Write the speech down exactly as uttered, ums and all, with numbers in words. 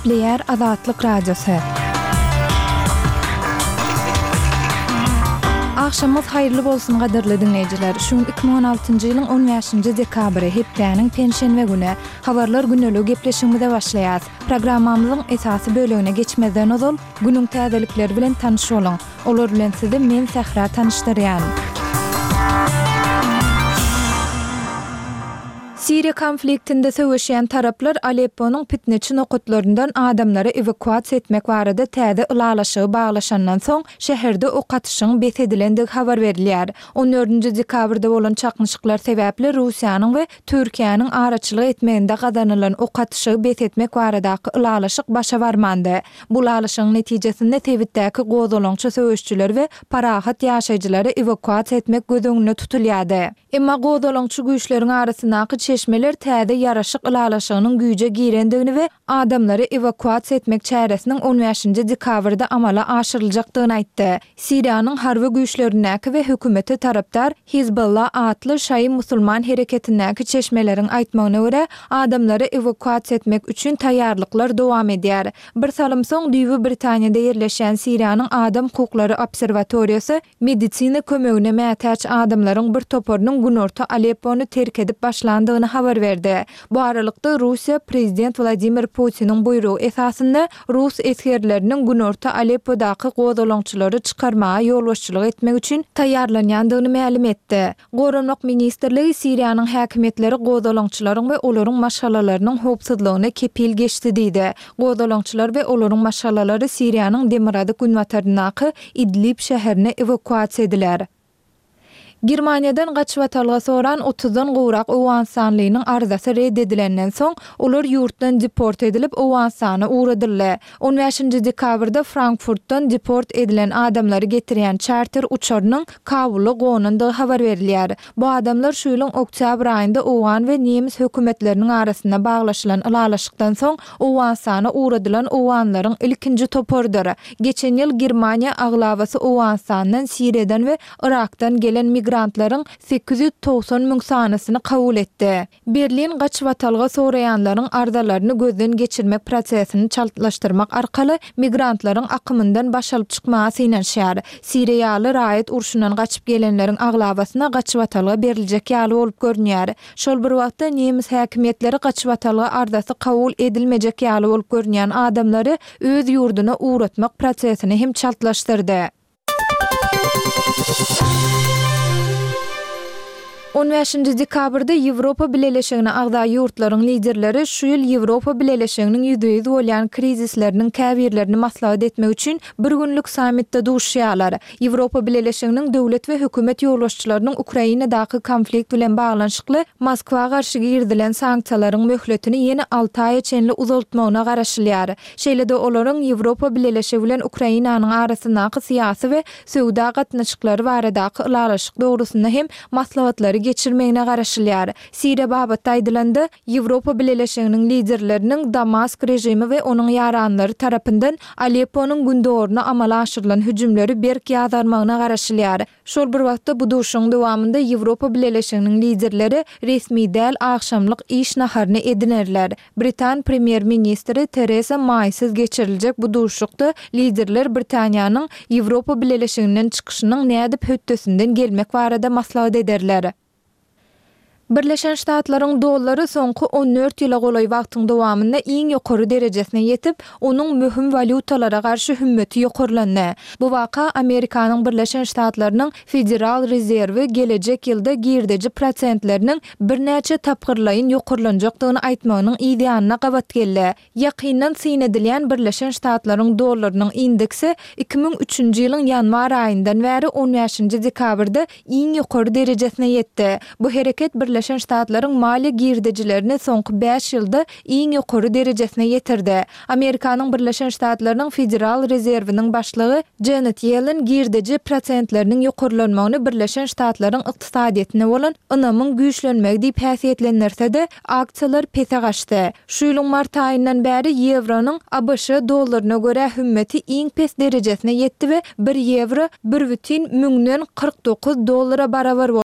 Nükleer Azatlyk Radiosu. Akşamız hayırlı bolsun gaderli dinleyijiler. Şu iki bin on altyncı ýylyň on beşinji dekabry hepdeniň penşenwe güni habarlar güneligi gepleşigimizde başlaýar. Programmamyzyň esasy bölegine geçmeden ozal günüň täzelikleri bilen tanış bolun. Olar bilen sizi men Sahra tanışdyrýan. Siriya konfliktinde söwüşýän taraplar Alepponyň pitneçi nokatlaryndan adamlary evakuasiýa etmek barada täze ulalaşygy baglaşandan soň şäherde ok atyşyň betedilendig habar berilýär. on dördünji dekabrda bolan çakmyşyklar sebäpli Russiýanyň we Türkiýanyň araçylyk etmeginde gazanylan ok atyşygy betetmek baradaky ulalaşyk başa barmandy. Bu ulalaşygyň netijesinde Tewitdäki gozalaňçy söwüşçüler we parahat ýaşaýjylary evakuasiýa etmek gözüňde tutulýardy. Emma gozalaňçy güýçleriň arasyndaky çeşmeler täze yaraşyk ulalaşygynyň güýje girendigini we adamlary evakuasiýa etmek çäresiniň on beşinji dekabrda amala aşyryljakdygyny aýtdy. Siriýanyň harby güýçlerindäki we hökümeti tarapdar Hizbullah atly şaý musulman hereketindäki çeşmeleriň aýtmagyna görä adamlary evakuasiýa etmek üçin taýýarlyklar dowam edýär. Bir salym soň Düýbi Britaniýada ýerleşen Siriýanyň Adam hukuklary obserwatoriýasy medisina kömegine mätäç adamlaryň bir toporunyň günorta Aleppony terk edip başlandygyny habar berdi. Bu aralykda Russiýa prezident Vladimir Putiniň buýrugy esasında Rus eskerleriniň günorta Aleppodaky gozalaňçylary çykarmaga ýolbaşçylyk etmek üçin taýýarlanýandygyny ma'lum etdi. Goranlyk ministrligi Siriýanyň häkimetleri gozalaňçylaryň we olaryň maşgalalarynyň howpsuzlygyna kepil geçdi diýdi. Gozalaňçylar we olaryň maşgalalary Siriýanyň Demirady günwatardyndaky Idlib şäherine evakuasiýa ediler. Germaniýadan gaçyp atalga soran otuzdan gowrak owan sanlygynyň arzasy reddedilenden soň olar ýurtdan deport edilip owan sany uğradylar. on beşinji dekabrda Frankfurtdan deport edilen adamlary getirýän charter uçarynyň Kabuly gonandygy habar berilýär. Bu adamlar şu ýylyň oktyabr aýynda owan we nemis hökümetleriniň arasynda baglaşylan ulalaşykdan soň owan sany uğradylan owanlaryň ilkinji topordur. Geçen ýyl Germaniýa aglabasy owan sanynyň Siriýadan we Irakdan gelen migrantlaryň sekiz ýüz togson müň sanasyny kabul etdi. Berlin gaçyp atalga soraýanlaryň ardalaryny gözden geçirmek prosesini çaltlaşdyrmak arkaly migrantlaryň akymyndan başalyp çykmagy synanýar. Siriýaly raýat urşundan gaçyp gelenleriň aglabasyna gaçyp atalga beriljek ýaly bolup görünýär. Şol bir wagtda nemis häkimetleri gaçyp atalga ardasy kabul edilmejek ýaly bolup görünýän adamlary öz ýurduna uğratmak prosesini hem çaltlaşdyrdy. on beşinji dekabrda Ýewropa Birleşigine agda ýurtlaryň liderleri şu ýyl Ýewropa Birleşiginiň ýüzde ýüz bolýan krizisleriniň käbirlerini maslahat etmek üçin bir günlük samitde duşýarlar. Ýewropa Birleşiginiň döwlet we hökümet ýolbaşçylarynyň Ukrainadaky konflikt bilen baglanşykly Moskwa garşy girdilen sanksiýalaryň möhletini ýene alty aýa çenli uzaltmagyna garaşylýar. Şeýle-de olaryň Ýewropa Birleşigi bilen Ukrainanyň arasyndaky syýasy we söwda gatnaşyklary baradaky ulalaşyk dogrusynda hem maslahatlary geçirmegine garaşylýar. Siriýa babatda aýdylanda Ýewropa Birleşiginiň liderleriniň Damask rejimi we onuň ýaranlary tarapyndan Alepponyň gündoruny amala aşyrylan hüjümleri berk ýazarmagyna garaşylýar. Şol bir wagtda bu duşuň dowamında Ýewropa Birleşiginiň liderleri resmi däl akşamlyk iş naharyny edinerler. Britan premier ministri Theresa May'siz geçiriljek bu duşukda liderler Britaniýanyň Ýewropa Birleşiginden çykyşynyň nädip höttesinden gelmek barada maslahat ederler. Birleşen Ştatlaryň dollary soňky on dört ýyla golay wagtyň dowamynda iň ýokary derejesine ýetip, onuň möhüm valutalara garşy hümmeti ýokurlandy. Bu waka Amerikanyň Birleşen Ştatlarynyň Federal Rezerwi gelecek ýylda girdeji prosentleriniň bir näçe tapgyrlaýyn ýokurlanjakdygyny aýtmagynyň ideýanyna gabat geldi. Ýakyndan synedilýän Birleşen Ştatlaryň dollarynyň indeksi iki bin üçünji ýylyň ýanwar aýyndan bäri on beşinji dekabrda iň ýokary derejesine ýetdi. Bu hereket Birleşen Ştatlaryň mali girdejilerini soňky beş ýylda iň ýokary derejesine ýetirdi. Amerikanyň Birleşen Ştatlarynyň Federal Rezerwiniň başlygy Janet Yellen girdeji prosentleriniň ýokurlanmagyny Birleşen Ştatlaryň ykdysadyetine bolan ynamyň güýçlenmegi diýip häsiýetlendirse-de aksiýalar pese gaçdy. Şu ýylyň mart aýyndan bäri ýevronyň A B Ş dollaryna görä hümmeti iň pes derejesine ýetdi we bir ýewro bir бүтін миңден кырк dokuz dollara barabar